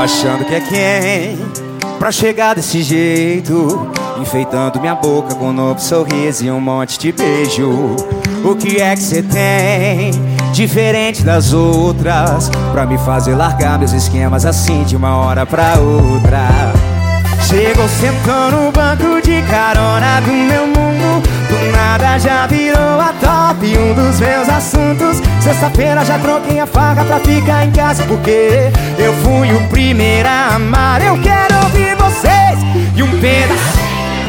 achando que é quem pra chegar desse jeito, enfeitando minha boca com um novo sorriso e um monte de beijo. O que é que cê tem diferente das outras pra me fazer largar meus esquemas assim de uma hora pra outra? Chegou, sentou no banco de carona do meu mundo, do nada já virou a top, um dos meus assuntos. Sexta-feira já troquei a faca pra ficar em casa, porque eu fui o primeiro a amar. Eu quero ouvir vocês e um pedaço,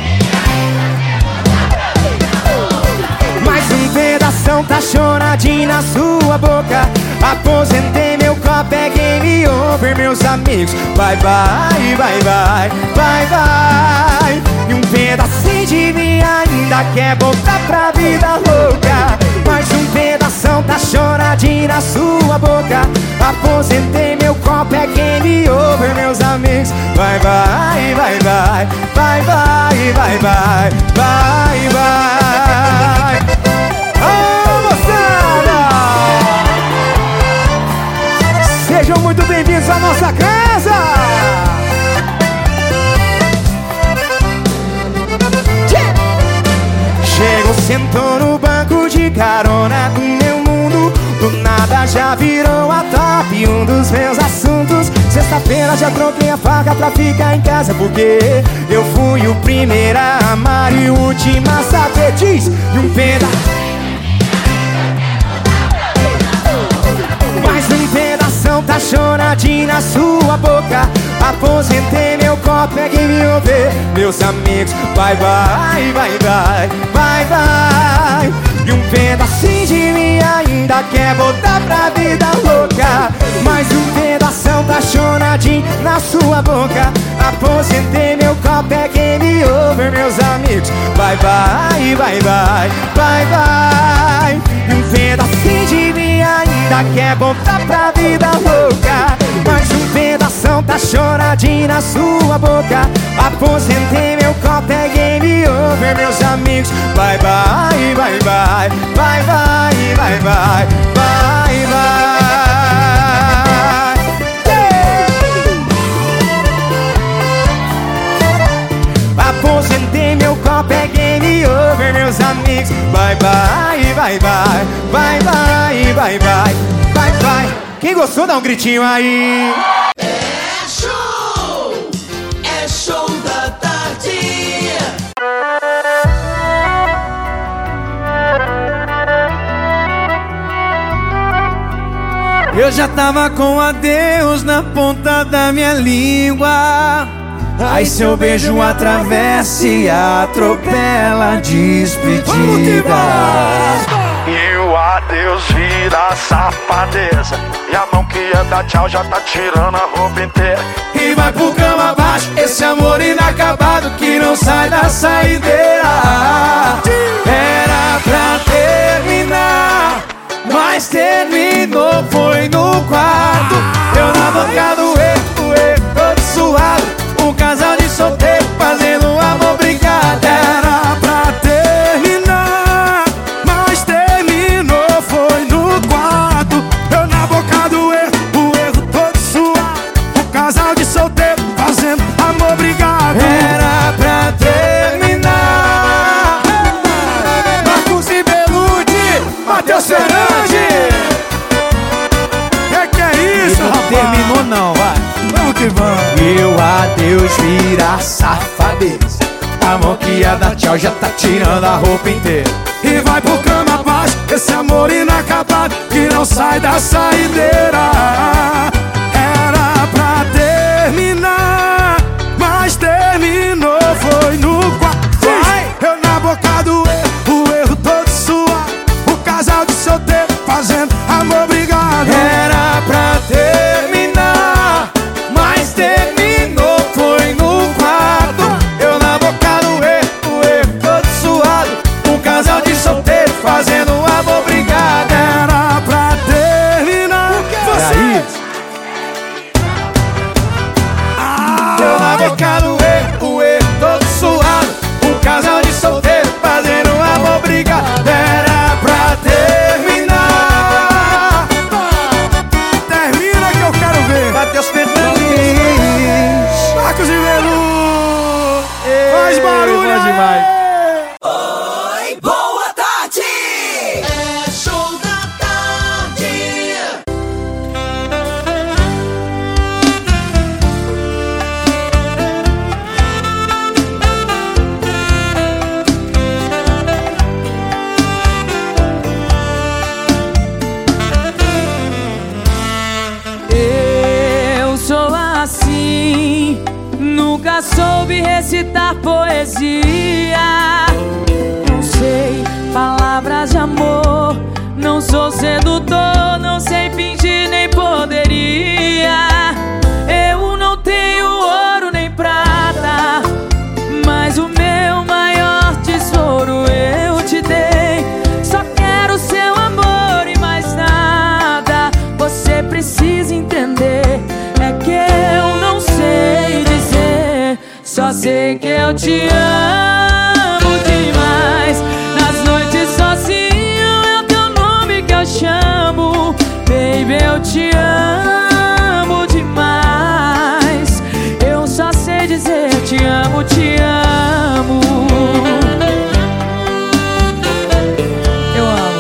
mais um pedação tá choradinho na sua boca. Aposentei meu copo, é game over, meus amigos. Bye bye, bye bye, bye bye. E um pedacinho de mim ainda quer voltar pra vida louca. Mais um pedação tá choradinho na sua boca. Aposentei meu copo, é game over, meus amigos. Bye bye, bye bye, bye bye, bye bye, bye bye. Sejam muito bem-vindos à nossa casa! Chegou, sentou no banco de carona do meu mundo, do nada já virou a top, um dos meus assuntos. Sexta-feira já troquei a faca pra ficar em casa, porque eu fui o primeiro a amar e o último a saber. Diz, e um pedaço, mais um pedação tá choradinho na sua boca. Aposentei meu copo, é quem me ouve, meus amigos. Bye bye, bye bye, bye bye. E um pedacinho de mim ainda quer voltar pra vida louca. Mais um pedação tá choradinho na sua boca. Aposentei meu copo, é game over, meus amigos. Bye bye, bye bye, bye bye. E um pedacinho de mim ainda quer voltar pra vida louca. Mais um pedação tá choradinho na sua boca. Aposentei meu copo, é game over, meus amigos. Bye bye, bye bye, bye bye, bye bye, bye bye. Aposentei meu copo, é game over, meus amigos. Bye bye, bye bye, bye bye, bye bye, bye bye. Quem gostou dá um gritinho aí. É show da tarde. Eu já tava com adeus na ponta da minha língua. Aí seu beijo atravessa e atropela a despedida. E o adeus vira safadeza, e a mão que ia dar tchau já tá tirando a roupa inteira. E vai pro cama abaixo, esse amor inacabado que não sai da saideira. Era pra terminar, mas terminou, foi no quarto. Eu na boca do erro, todo suado. Um casal de solteiro fazendo amor brincado. Era pra terminar, mas terminou, foi no quarto. Eu na boca do erro, o erro todo suado. Um casal de solteiro fazendo amor brigado. Era pra terminar. Marcos e Belucci, Matheus Fernandes. Que é isso, rapaz? Não terminou não, vai. Vamos que vamos. Meu adeus vira safadeza, A mão que ia dar tchau já tá tirando a roupa inteira. E vai pro cama abaixo, esse amor inacabado que não sai da saideira. Era pra terminar, mas terminou, foi no quarto. Eu na boca do erro, o erro todo suado. O casal de solteiro fazendo amor brigado. Era pra terminar, mas terminou, foi no quarto. Eu na boca do erro, o erro todo suado. Um casal de solteiro fazendo amor brigado. Era pra terminar. Vocês! Eu na boca do erro, o erro todo suado. Um casal de solteiro fazendo amor brigado. Era pra terminar. nunca soube recitar poesia. Não sei palavras de amor, não sou sedutor, não sei fingir nem poderia. Eu não tenho ouro nem prata, mas o meu maior tesouro eu te dei. Só quero seu amor e mais nada. Você precisa entender, é que eu não sei dizer. Só sei que eu te amo demais. Nas noites sozinho é o teu nome que eu chamo. Baby, eu te amo demais. Eu só sei dizer te amo, te amo. Eu amo.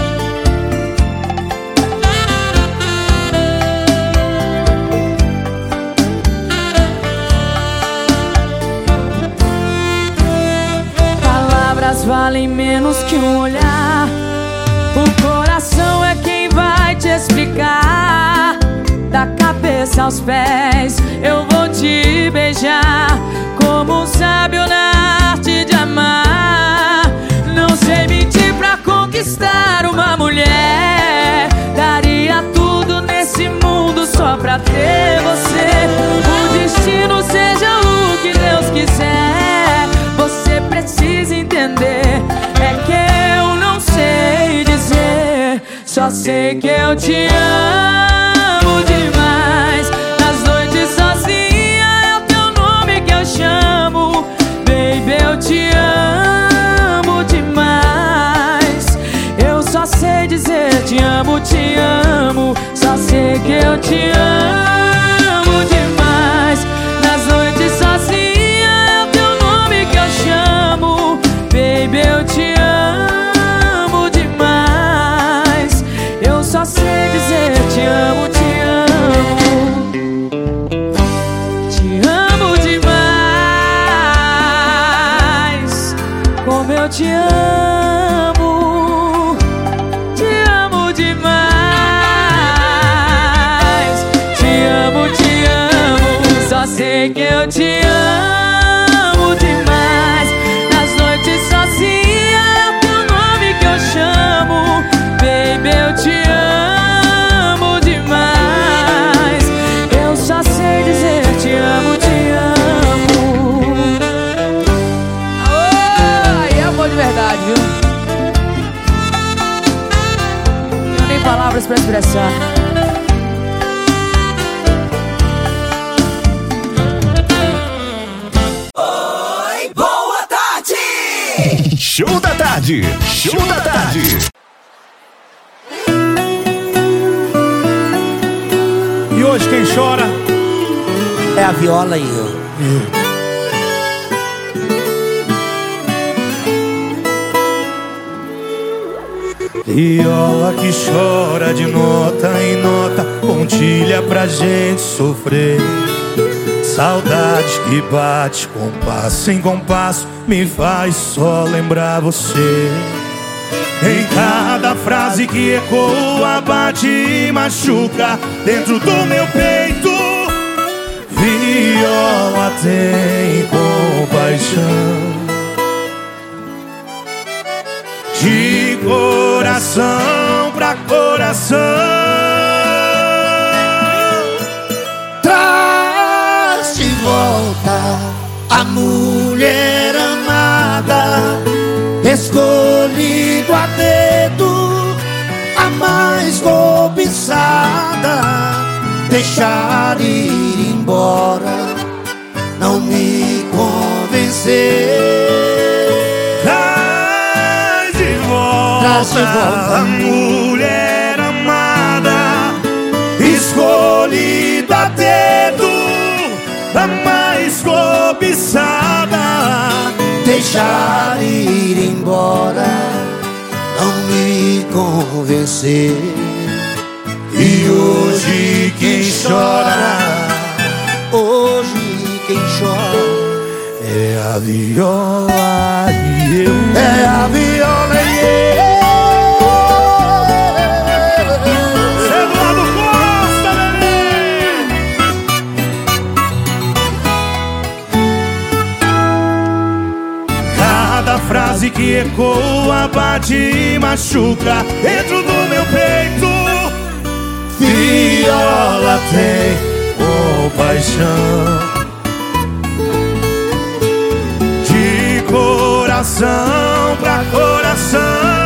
Palavras valem menos que um olhar. O coração é quem vai te explicar. Da cabeça aos pés eu vou te beijar, como um sábio na arte de amar. Não sei mentir pra conquistar uma mulher. Daria tudo nesse mundo só pra ter você. O destino seja o que Deus quiser. Você precisa entender, é que eu não sei dizer. Só sei que eu te amo demais. Nas noites sozinha é o teu nome que eu chamo. Baby, eu te amo demais. Eu só sei dizer te amo, te amo. Só sei que eu te amo demais. Nas noites sozinha é o teu nome que eu chamo. Baby, eu te amo demais. Eu só sei dizer te amo, te amo. Te amo demais. Como eu te amo. Te amo demais. Te amo, te amo. Só sei que eu te amo demais. Nas noites sozinha é o teu nome que eu chamo. Baby, eu te amo demais. Eu só sei dizer te amo, te amo. Ai, amor de verdade, viu? Não tenho nem palavras pra expressar. Boa tarde! Show da tarde, show da tarde. E hoje quem chora É a viola e eu. viola que chora de nota em nota, pontilha pra gente sofrer. Saudade que bate compasso em compasso, me faz só lembrar você. Em cada frase que ecoa, bate e machuca dentro do meu peito. Viola tem compaixão, de coração pra coração. Traz de volta a mulher amada, escolhido a dedo, a mais cobiçada. Deixar ir embora não me convenceu. Traz de volta a mulher amada, escolhida a dedo, a mais cobiçada. Deixar ir embora não me convenceu. E hoje quem chora, hoje quem chora é a viola e eu. é a viola e Eduardo Costa, bebê! que ecoa, bate e machuca dentro do meu peito. Viola tem compaixão, de coração pra coração.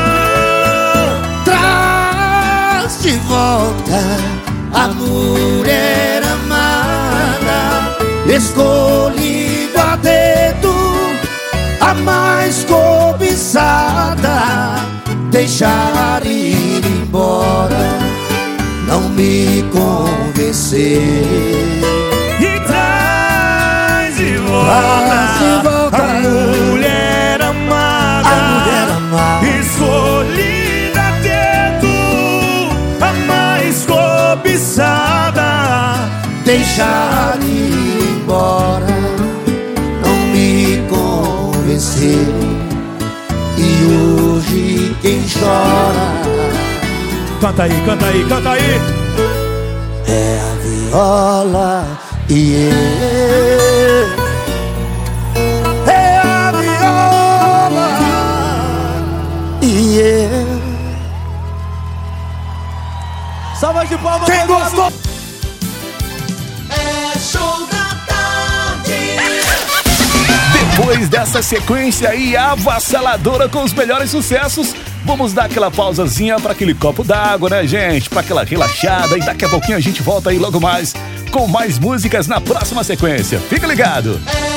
Traz de volta a mulher amada, escolhido a dedo, a mais cobiçada. Deixar ir embora não me convenceu. E traz de volta a mulher amada, escolhida a dedo, a mais cobiçada. Deixar ir embora não me convenceu. E hoje quem chora, canta aí, canta aí, canta aí, é a viola e eu. É a viola e eu. Salva de palmas. Quem gostou? É show da tarde. Depois dessa sequência aí avassaladora com os melhores sucessos, vamos dar aquela pausazinha para aquele copo d'água, né, gente? Para aquela relaxada, e daqui a pouquinho a gente volta aí logo mais com mais músicas na próxima sequência. Fica ligado!